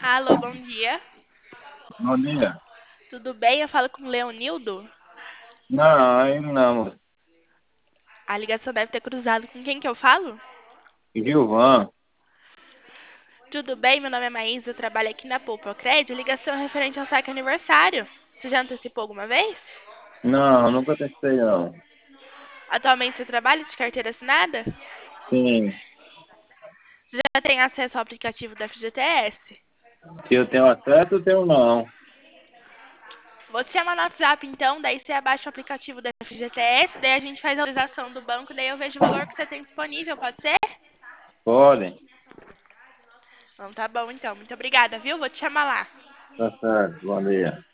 Alô, bom dia. Bom dia. Tudo bem? Eu falo com o Leonildo. Não, ainda não. A ligação deve ter cruzado. Com quem que eu falo? Gilvan. Tudo bem? Meu nome é Maísa, eu trabalho aqui na Poupa Cred. Ligação referente ao saque aniversário. Você já antecipou alguma vez? Não, nunca testei, não. Atualmente você trabalha de carteira assinada? Sim. Você já tem acesso ao aplicativo da FGTS? Se eu tenho acesso, eu tenho não. Vou te chamar no WhatsApp então, daí você abaixa o aplicativo da FGTS, daí a gente faz a atualização do banco, daí eu vejo o valor que você tem disponível, pode ser? Podem. Então tá bom então, muito obrigada, viu? Vou te chamar lá. Tá certo. Bom dia.